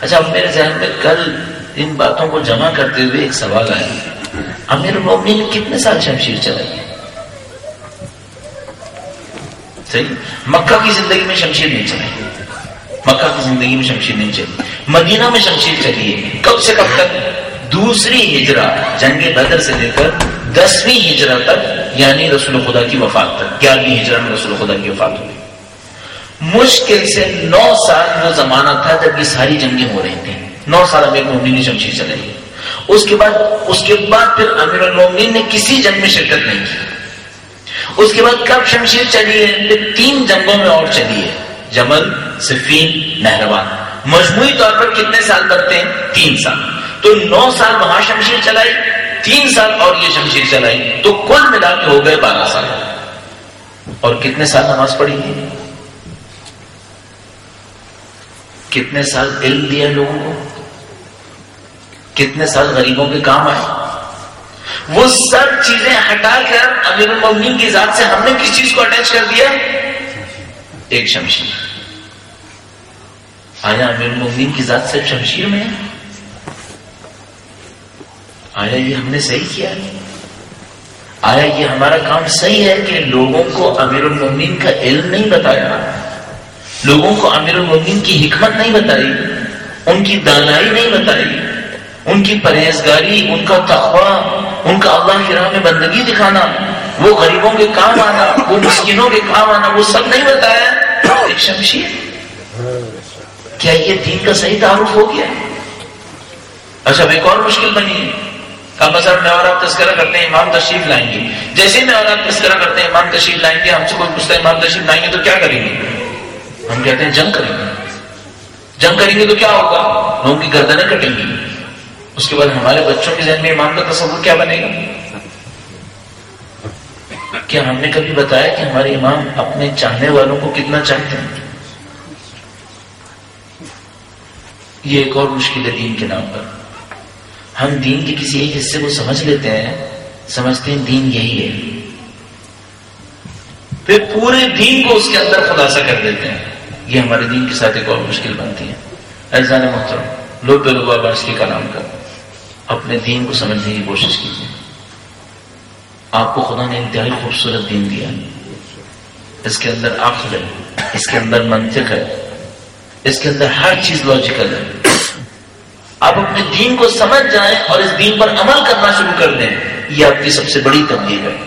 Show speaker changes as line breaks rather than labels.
اچھا میرے ذہن میں کل ان باتوں کو جمع کرتے ہوئے ایک سوال آیا، امیر المومنین نے کتنے سال شمشیر چلائی؟ صحیح، مکہ کی زندگی میں شمشیر نہیں چلائی، مکہ کی زندگی میں شمشیر نہیں چلی، مدینہ میں شمشیر چلی ہے۔ کب سے کب تک؟ دوسری ہجرہ، جنگ بدر سے لے کر 10ویں ہجرہ تک، یعنی رسول خدا کی وفات تک۔ 11ویں ہجرہ میں رسول خدا کی وفات ہوئی۔ مشکل سے 9 سال وہ زمانہ تھا جب یہ ساری جنگیں ہو رہی تھیں۔ 9 سال امیر المومنین نے شمشیر چلائی۔ اس کے بعد پھر امیر المومنین نے کسی جنگ میں شرکت نہیں کی۔ اس کے بعد کب شمشیر چلی ہے؟ پھر 3 جنگوں میں اور چلی ہے، جمل، صفین، نہروان۔ مجموعی طور پر کتنے سال بنتے ہیں؟ 3 سال۔ تو 9 سال وہاں شمشیر چلائی، 3 سال اور یہ شمشیر چلائی، تو کل ملا کے ہو گئے 12 سال۔ اور کتنے سال نماز پڑھی تھی؟ کتنے سال علم دیا لوگوں کو؟ کتنے سال غریبوں کے کام آئے؟ وہ سب چیزیں ہٹا کر امیر المومنین کی ذات سے ہم نے کس چیز کو اٹیچ کر دیا؟ ایک شمشیر۔ آیا امیر المومنین کی ذات صرف شمشیر میں ہے؟ آیا یہ ہم نے صحیح کیا ہے؟ آیا یہ ہمارا کام صحیح ہے کہ لوگوں کو امیر المومنین کا علم نہیں بتایا، لوگوں کو امیر المومنین کی حکمت نہیں بتائی، ان کی دانائی نہیں بتائی، ان کی پرہیزگاری، ان کا تقویٰ، ان کا اللہ کی راہ میں بندگی دکھانا، وہ غریبوں کے کام آنا، وہ مسکینوں کے کام آنا، وہ سب نہیں بتایا؟ ایک شمشیر۔ کیا یہ دین کا صحیح تعارف ہو گیا؟ اچھا ایک اور مشکل بنی ہے، مثلا میں اور آپ تذکرہ کرتے ہیں امام تشریف لائیں گے، جیسے میں اور آپ تذکرہ کرتے ہیں امام تشریف لائیں گے، ہم سے کوئی پوچھتا ہے امام تشریف لائیں گے تو کیا کریں گے؟ ہم کہتے ہیں جنگ کریں گے۔ جنگ کریں گے تو کیا ہوگا؟ لوگوں کی گردنیں کٹیں گی۔ اس کے بعد ہمارے بچوں کے ذہن میں امام کا تصور کیا بنے گا؟ کیا ہم نے کبھی بتایا کہ ہمارے امام اپنے چاہنے والوں کو کتنا چاہتے ہیں؟ یہ ایک اور مشکل ہے دین کے نام پر۔ ہم دین کے کسی ایک حصے کو سمجھ لیتے ہیں، سمجھتے ہیں دین یہی ہے، پھر پورے دین کو اس کے اندر خلاصہ کر دیتے ہیں۔ یہ ہمارے دین کے ساتھ ایک اور مشکل بنتی ہے۔ عزیزان محترم، لوگ آواز کے کلام کا اپنے دین کو سمجھنے کی کوشش کیجیے۔ آپ کو خدا نے انتہائی خوبصورت دین دیا ہے، اس کے اندر عقل ہے، اس کے اندر منطق ہے، اس کے اندر ہر چیز لاجیکل ہے۔ آپ اپنے دین کو سمجھ جائیں اور اس دین پر عمل کرنا شروع کر دیں، یہ آپ کی سب سے بڑی تبلیغ ہے۔